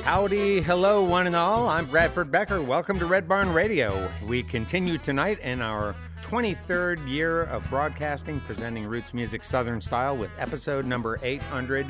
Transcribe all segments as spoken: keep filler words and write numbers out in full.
Howdy, hello, one and all. I'm Bradford Becker. Welcome to Red Barn Radio. We continue tonight in our twenty-third year of broadcasting, presenting roots music Southern style with episode number eight hundred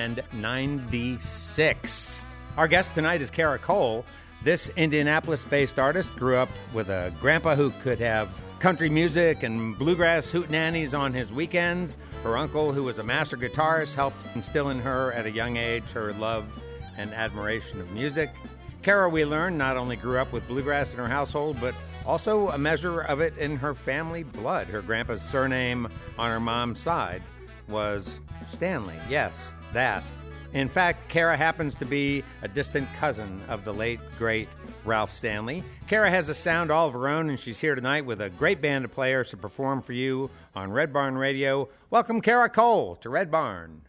ninety-six. Our guest tonight is Kara Cole. This Indianapolis-based artist grew up with a grandpa who could have country music and bluegrass hootenannies on his weekends. Her uncle, who was a master guitarist, helped instill in her at a young age her love and admiration of music. Kara, we learned, not only grew up with bluegrass in her household, but also a measure of it in her family blood. Her grandpa's surname on her mom's side was Stanley. Yes, that. In fact, Kara happens to be a distant cousin of the late, great Ralph Stanley. Kara has a sound all of her own, and she's here tonight with a great band of players to perform for you on Red Barn Radio. Welcome, Kara Cole, to Red Barn.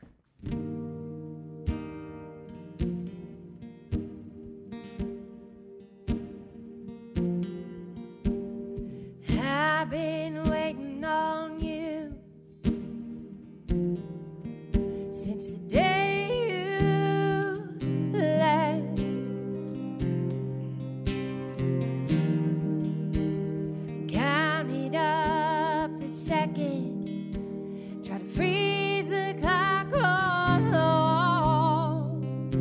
I've been waiting on you since the day you left. Counted up the seconds, try to freeze the clock. Oh,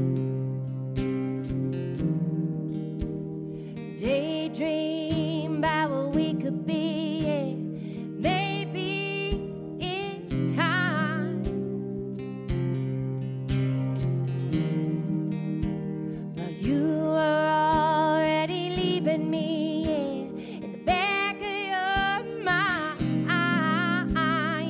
daydream about what we could be, yeah. Maybe in time, but you were already leaving me, yeah, in the back of your mind, yeah.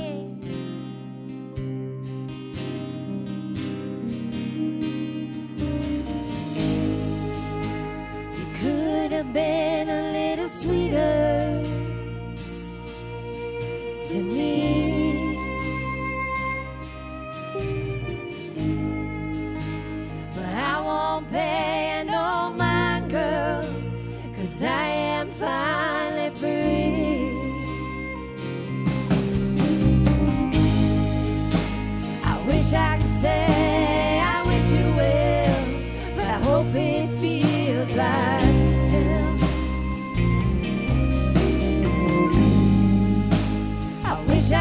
You could have been a little sweeter to me, but I won't pay no mind, girl, 'cause I am finally free. I wish I could say I wish you well, but I hope it feels like hell. I wish I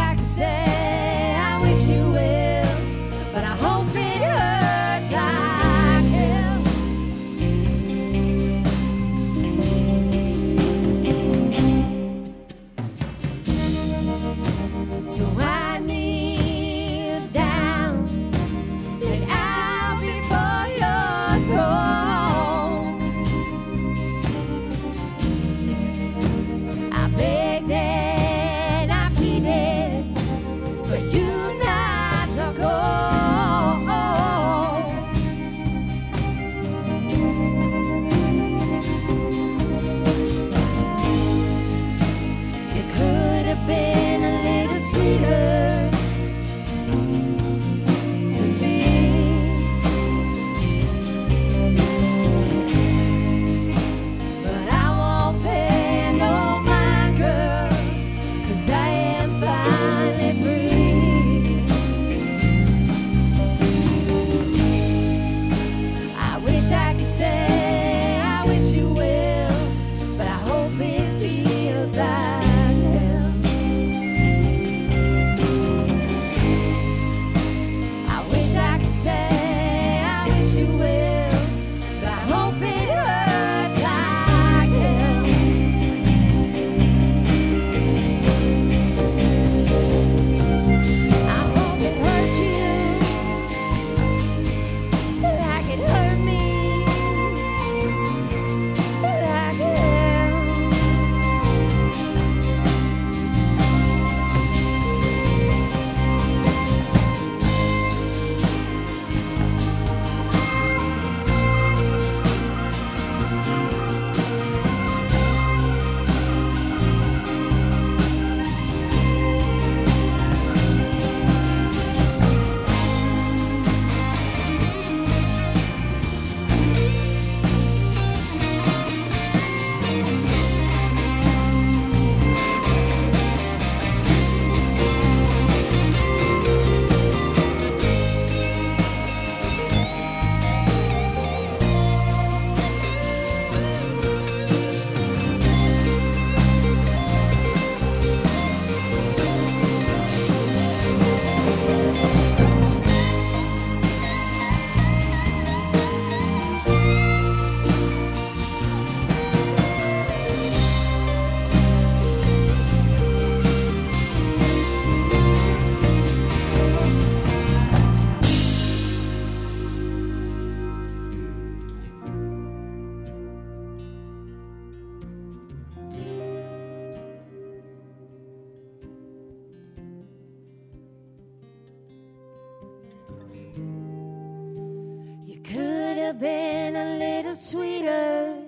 been a little sweeter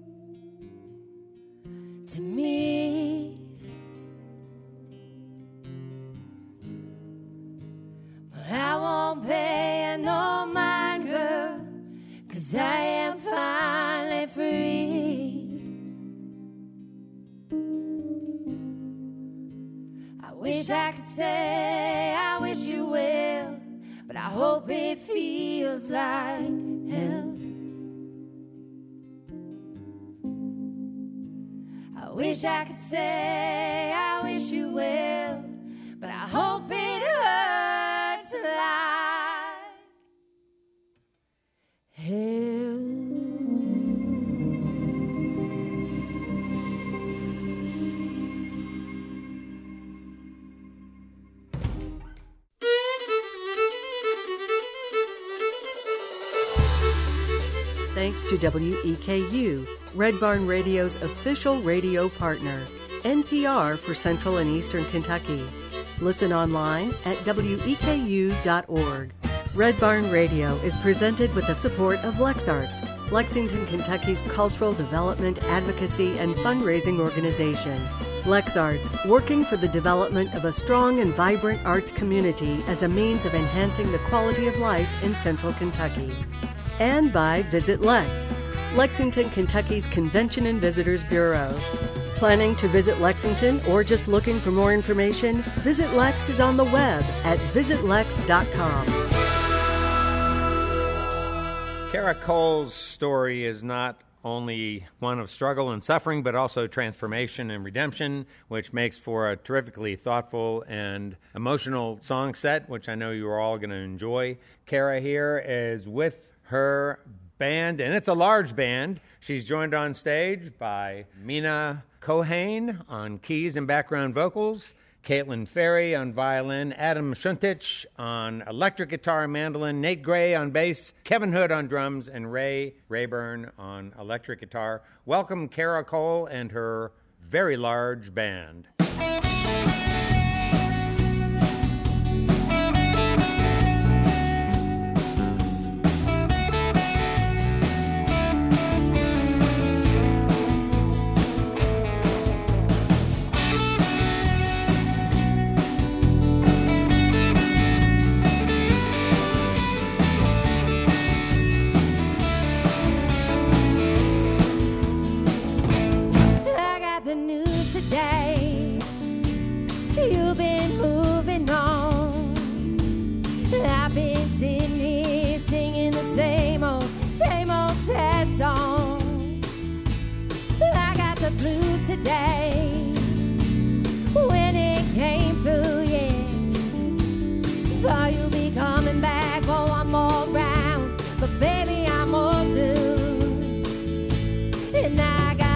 to me. But I won't pay no mind, girl, 'cause I am finally free. I wish I could say I wish you well, but I hope it feels like hell. I wish I could say I wish you well, but I hope it hurts like hell. Thanks to W E K U, Red Barn Radio's official radio partner, N P R for Central and Eastern Kentucky. Listen online at W E K U dot org. Red Barn Radio is presented with the support of LexArts, Lexington, Kentucky's cultural development, advocacy, and fundraising organization. LexArts, working for the development of a strong and vibrant arts community as a means of enhancing the quality of life in Central Kentucky. And by Visit Lex, Lexington, Kentucky's Convention and Visitors Bureau. Planning to visit Lexington or just looking for more information? Visit Lex is on the web at visit lex dot com. Kara Cole's story is not only one of struggle and suffering, but also transformation and redemption, which makes for a terrifically thoughtful and emotional song set, which I know you are all going to enjoy. Kara here is with her band, and it's a large band. She's joined on stage by Mina Kohane on keys and background vocals, Caitlin Ferry on violin, Adam Shuntich on electric guitar and mandolin, Nate Gray on bass, Kevin Hood on drums, and Ray Rayburn on electric guitar. Welcome Kara Cole and her very large band. The news today, you've been moving on. I've been sitting here singing the same old, same old sad song. I got the blues today, when it came through, yeah. Thought you'd be coming back for one more round, but baby, I'm all blues. And I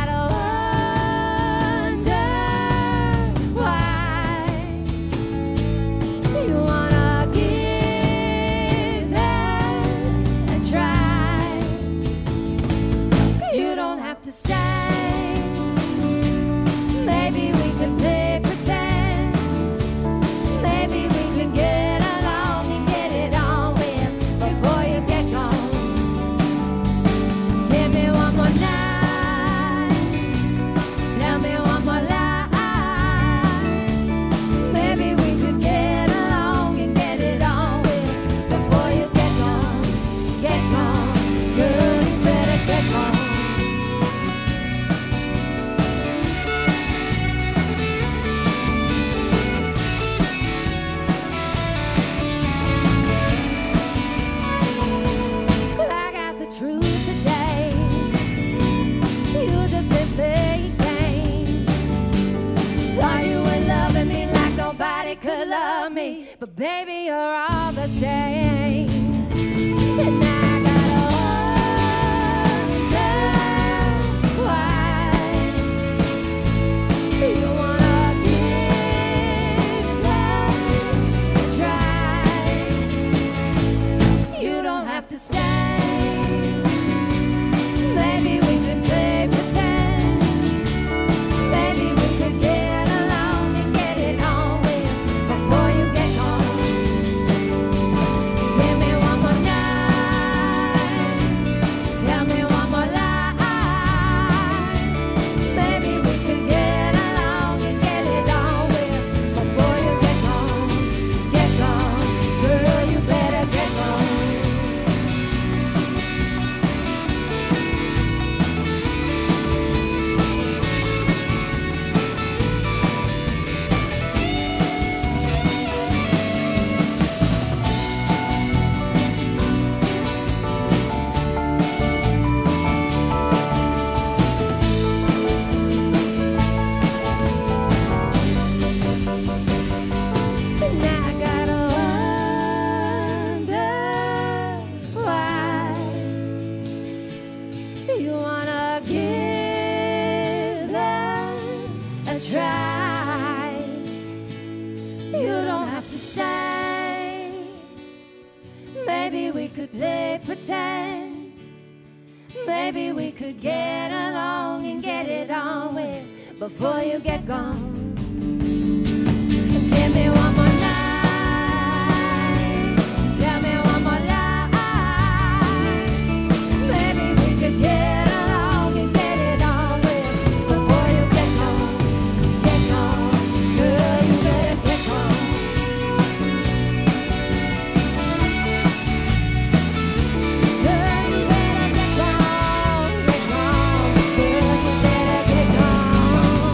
could love me, but baby, you're all the same. And I gotta wonder why you wanna give love a try. You don't have to stay. Maybe we could play pretend. Maybe we could get along and get it on with before you get home. pretend. Maybe we could get along and get it on with before you get gone. Give me one more night. Tell me one more lie. Maybe we could get along and get it on with before you get gone. Get gone. Girl, you better get gone. Girl, you better get gone. Get gone. Girl, you better get gone.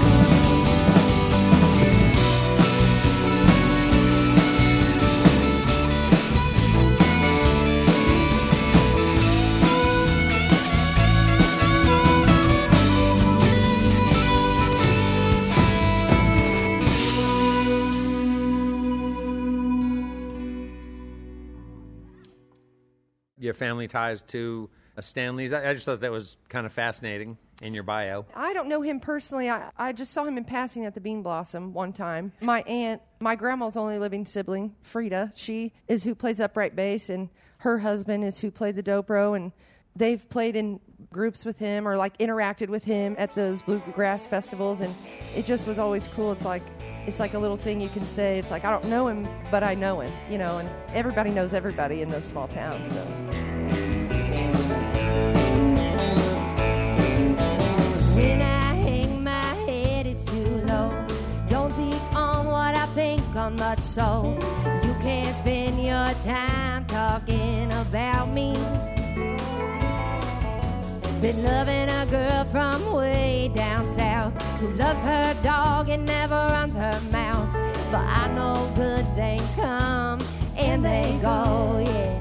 Your family ties to uh, Stanley's. I, I just thought that was kind of fascinating in your bio. I don't know him personally. I, I just saw him in passing at the Bean Blossom one time. My aunt, my grandma's only living sibling, Frida, she is who plays upright bass, and her husband is who played the dobro, and they've played in groups with him or like interacted with him at those bluegrass festivals, and it just was always cool. It's like it's like a little thing you can say. It's like, I don't know him, but I know him, you know, and everybody knows everybody in those small towns, so. When I hang my head, it's too low. Don't think on what I think on much, so you can't spend your time talking about me. Been loving a girl from way down south who loves her dog and never runs her mouth. But I know good things come and they go, yeah.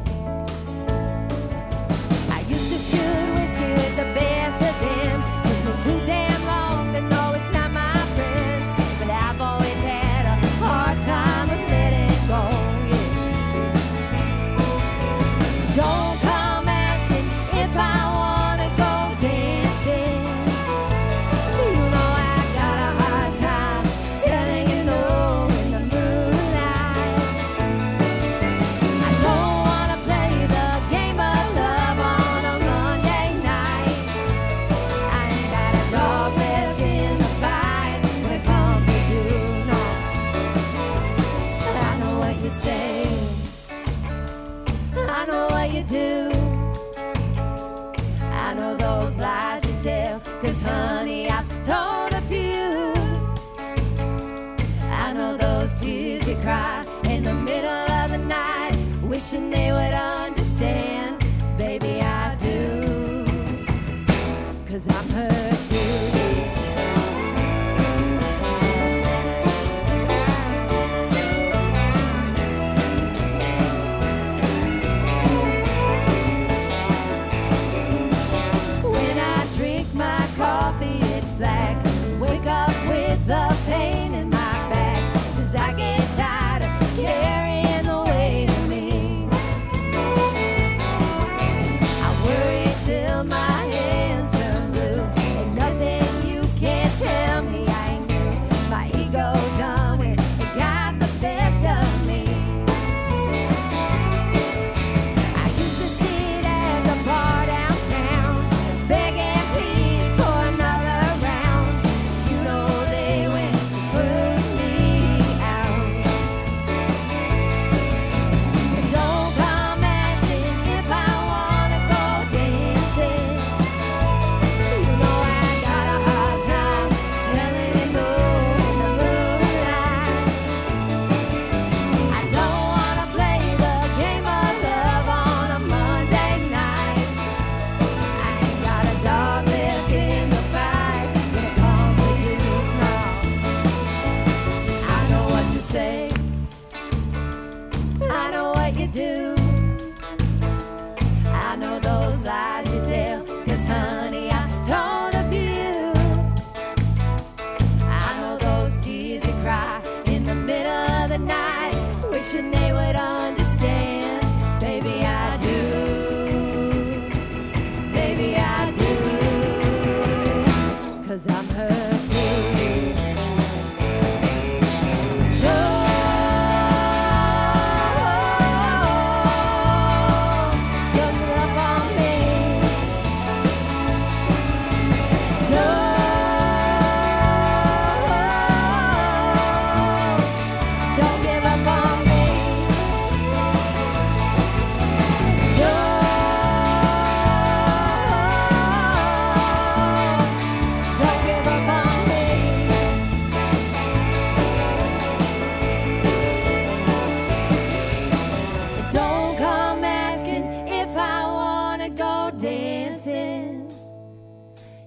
I used to shoot whiskey with the best of them. Took me too damn long to know it's not my friend. But I've always had a hard time with letting go, yeah. Don't come asking if I wanna go dancing. You know I got a hard time telling you no in the moonlight. I don't wanna play the game of love on a Monday night. I ain't got a dog left in the fight when it comes to you, no. I know what you say, I know what you do, I know those lies you tell, 'cause honey, I've told a few. I know those tears you cry in the middle of the night, wishing they would understand. Baby, I do, 'cause I'm hurt too. When I drink my coffee, it's black. Wake up with the pain in my back, 'cause I get tired of carrying the weight of me. I worry till my hands turn blue, and nothing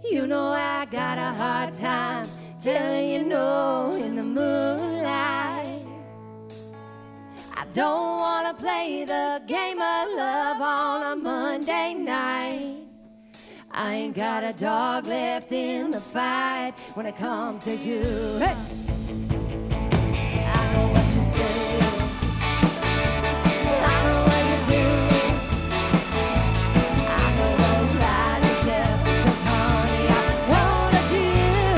You know I got a hard time telling you no in the moonlight. I don't wanna play the game of love on a Monday night. I ain't got a dog left in the fight when it comes to you. Hey! I know what you say, I know what you do, I know those lies you tell, 'cause honey, I'm told of you.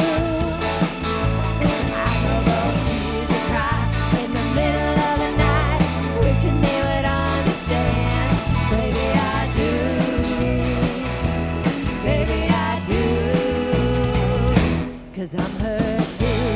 I know those tears you cry in the middle of the night, wishing they would understand. Baby, I do. Baby, I do. 'Cause I'm hurt too.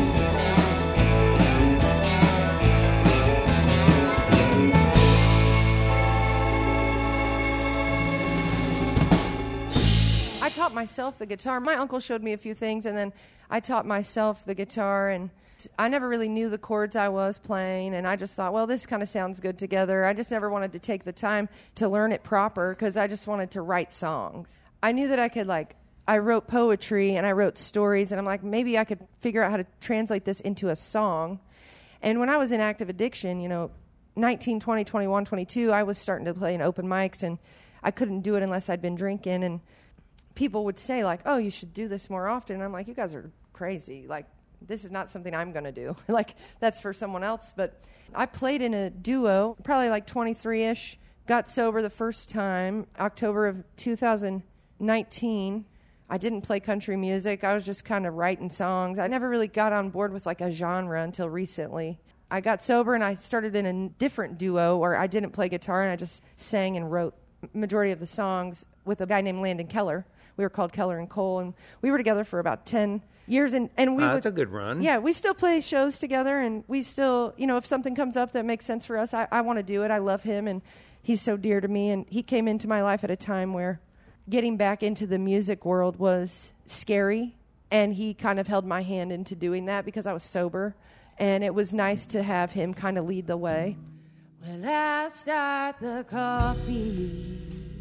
I taught myself the guitar. My uncle showed me a few things, and then I taught myself the guitar, and I never really knew the chords I was playing, and I just thought, well, this kind of sounds good together. I just never wanted to take the time to learn it proper because I just wanted to write songs. I knew that I could, like, I wrote poetry and I wrote stories, and I'm like, maybe I could figure out how to translate this into a song. And when I was in active addiction, you know, nineteen, twenty, twenty-one, twenty-two, I was starting to play in open mics, and I couldn't do it unless I'd been drinking, and people would say, like, oh, you should do this more often. And I'm like, you guys are crazy. Like, this is not something I'm going to do. Like, that's for someone else. But I played in a duo, probably like twenty-three-ish, got sober the first time, October of two thousand nineteen. I didn't play country music. I was just kind of writing songs. I never really got on board with, like, a genre until recently. I got sober, and I started in a different duo where I didn't play guitar, and I just sang and wrote majority of the songs with a guy named Landon Keller. We were called Keller and Cole, and we were together for about ten years. And, and we Wow, would, that's a good run. Yeah, we still play shows together, and we still, you know, if something comes up that makes sense for us, I, I want to do it. I love him, and he's so dear to me. And he came into my life at a time where getting back into the music world was scary, and he kind of held my hand into doing that because I was sober, and it was nice to have him kind of lead the way. Well, I'll start the coffee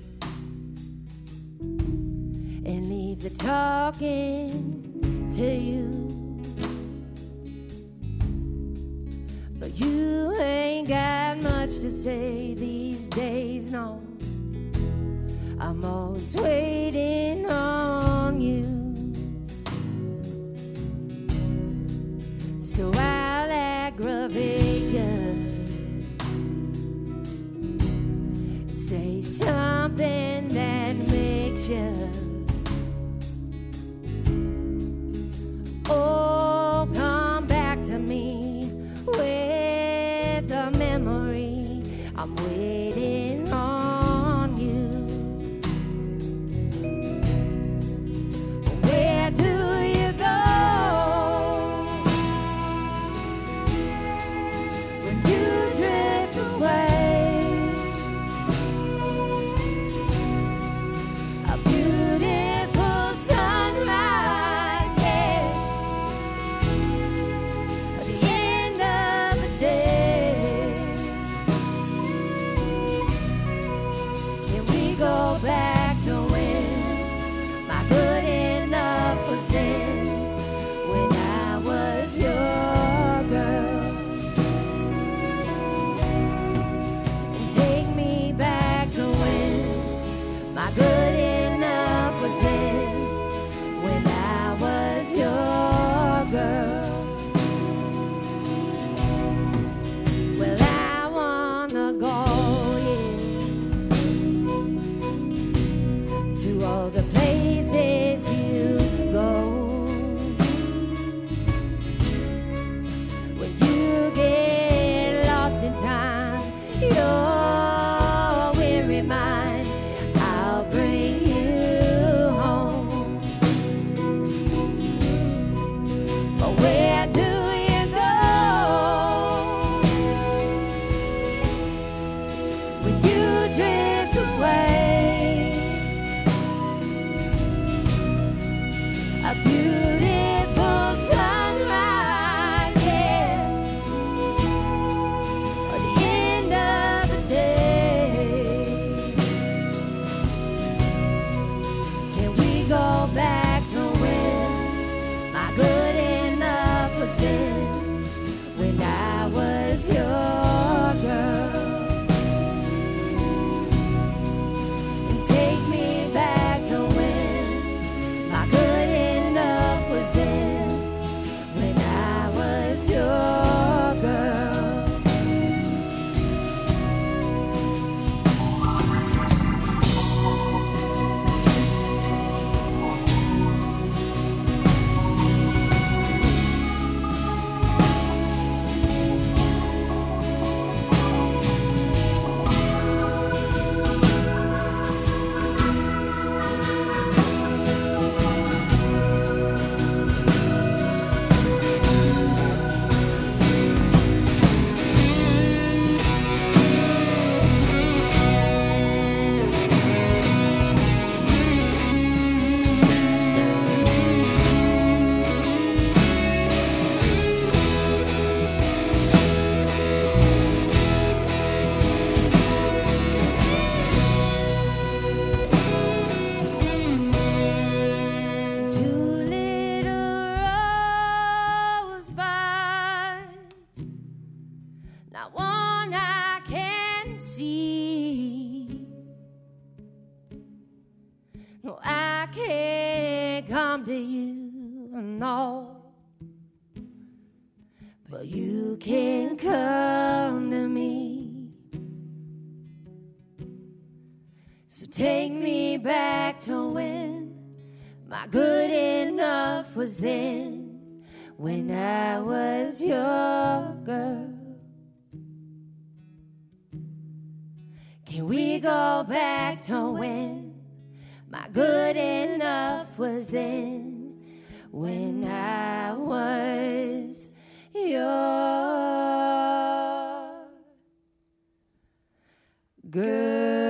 and leave the talking to you. But you ain't got much to say these days, no. I'm always waiting on you. So I'll aggravate you. Say something that makes you oh, come back to me with a memory. I'm waiting on you. Where do you go when you drift away? A beautiful sunrise, yeah. At the end of the day, can we go back to when my good enough was then, when I was your girl, and take me back to when my good enough was then, when I was your girl. Well, I wanna go, yeah, to all the places you go. When you get lost in time, your weary mind, I'll bring you home. But where do you go when you drift away? A beautiful sunrise, yeah. At the end of the day, can we go back? come to you and all, but you can come to me. So take me back to when my good enough was then, when I was your girl. Can we go back to when my good enough was then, when I was your girl?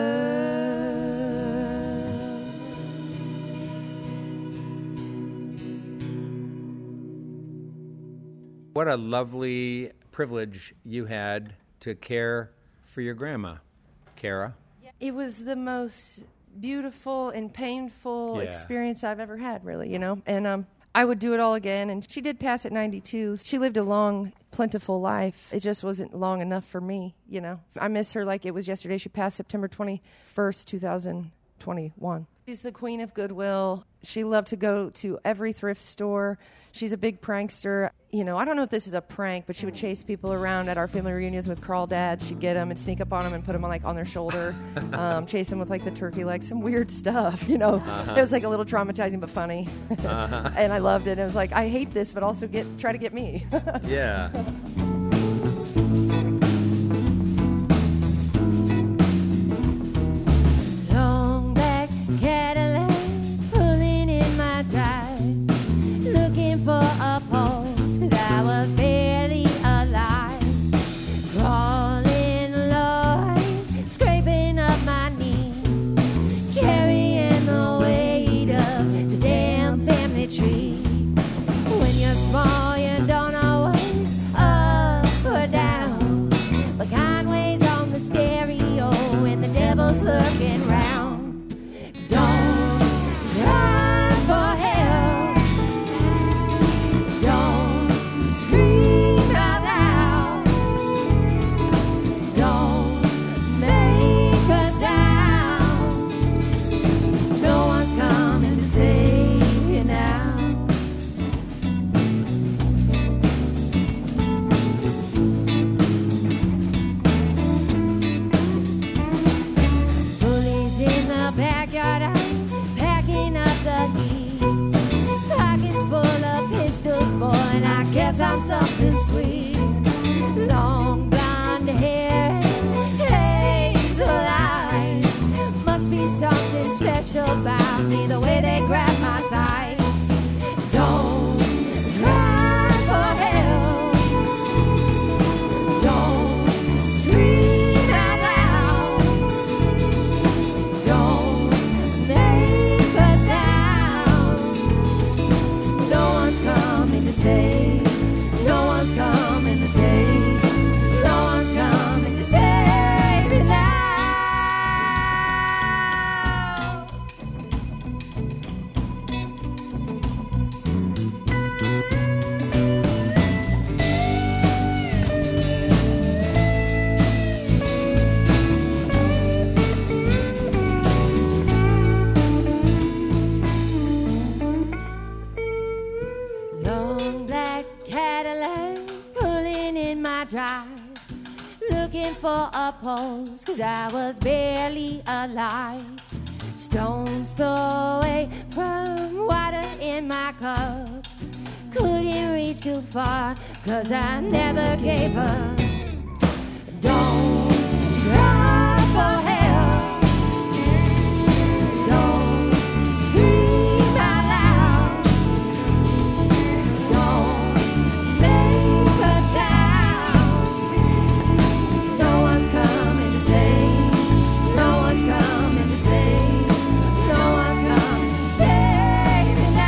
What a lovely privilege you had to care for your grandma, Kara. It was the most beautiful and painful Yeah. experience I've ever had, really, you know. And um, I would do it all again. And she did pass at ninety-two. She lived a long, plentiful life. It just wasn't long enough for me, you know. I miss her like it was yesterday. She passed September twenty-first, two thousand twenty-one. She's the queen of goodwill. She loved to go to every thrift store. She's a big prankster. You know, I don't know if this is a prank, but she would chase people around at our family reunions with crawdads. She'd get them and sneak up on them and put them on, like on their shoulder, um, chase them with like the turkey legs, some weird stuff. You know, uh-huh. It was like a little traumatizing but funny, uh-huh. And I loved it. It was like, I hate this, but also get try to get me. Yeah. Looking round, don't cry for help, don't scream out loud, don't make a sound. No one's coming to save you now. Backyard, I'm packing up the heat. Pockets full of pistols, boy, and I guess I'm something sweet. Long blonde hair and hazel eyes. Must be something special about me, the way they grab my thighs. Don't cry for help, don't scream out loud, don't make a sound. No one's coming to save, no one's coming to save, no one's coming to save you now. Long black Cadillac pulling in my drive, looking for a pose, cause I was barely alive. Stones throw away from water in my cup, couldn't reach too far, cause I never gave up. Don't cry for help, don't scream out loud, don't make a sound. No one's coming to save, no one's coming to save, no one's coming to save me now.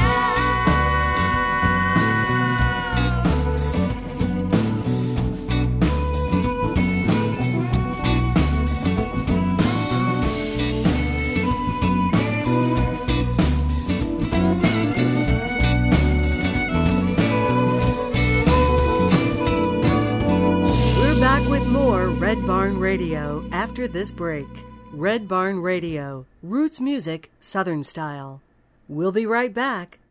We're back with more Red Barn Radio after this break. Red Barn Radio, roots music, Southern style. We'll be right back